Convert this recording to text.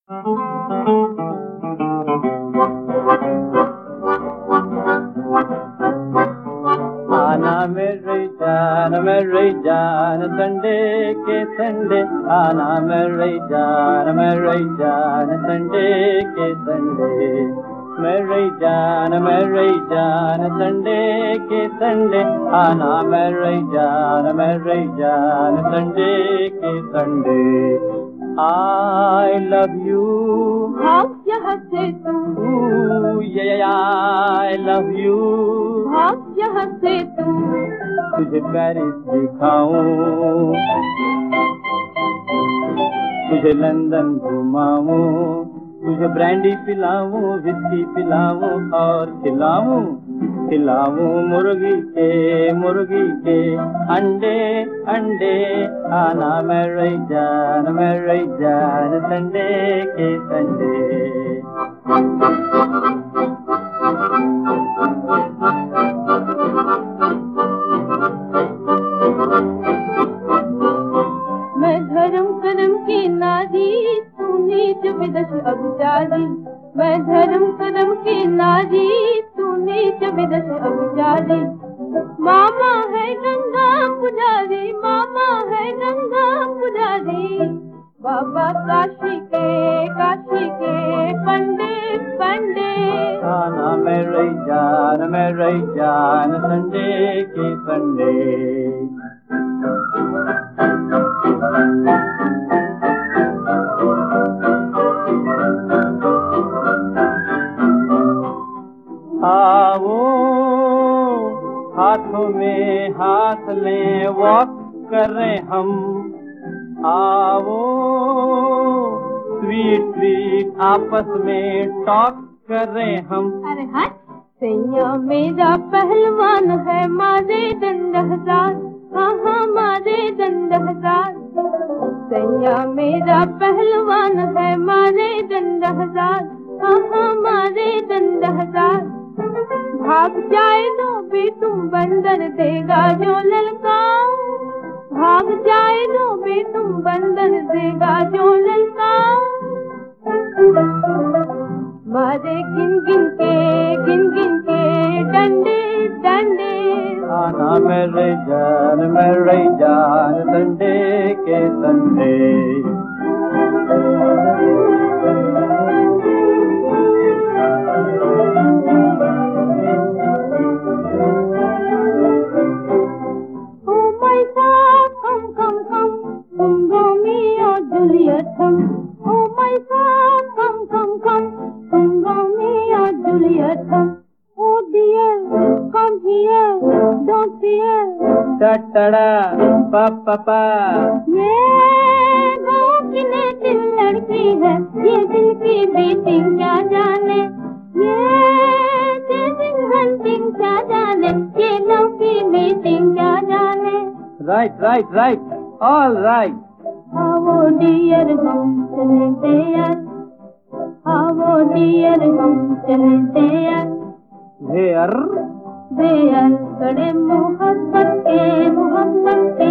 मेरी जान संडे के संडे आना मेरी जान संडे के संडे मेरी जान संडे के संडे आना मेरी जान संडे के संडे I love you भाग यहाँ से तू I love you भाग यहाँ से तू तुझे पेरिस दिखाऊं तुझे लंदन घुमाऊं तुझे ब्रांडी पिलाऊं विस्की पिलाऊं और खिलाऊं मुर्गी के अंडे आना मेरी जान संडे के संडे मैं धर्म करम की नारी तू नीच विदश अभिचारी मैं धर्म करम की नारी तू नीच विदश अभिचारी मामा है गंगा पुजारी मामा है गंगा पुजारी बाबा काशी के पंडे आना मेरी जान संडे के संडे आओ हाथों में हाथ लें वॉक करें हम आओ स्वीट आपस में टॉक करें हम अरे हट सैया मेरा पहलवान है मारे दंड हजार हाँ मारे दंड हजार सैया मेरा पहलवान है मारे दंड हजार हाँ मारे दंड हजार भाग जाए तो भी तुम बंदर देगा जो ललकाओ भाग जाए तो भी तुम बंदर देगा जो ललकाओ मारे गिन गिन के डंडे आना मेरी जान संडे के संडे पापा ये गाँव की नेटिव लड़की है ये दिल की बीटिंग क्या जाने ये चेजिंग हंटिंग क्या जाने ये लव की मीटिंग क्या जाने राइट ऑल राइट आओ डियर हम चलते यार आओ डियर हम चलते यार देयर कड़े मोहब्बत के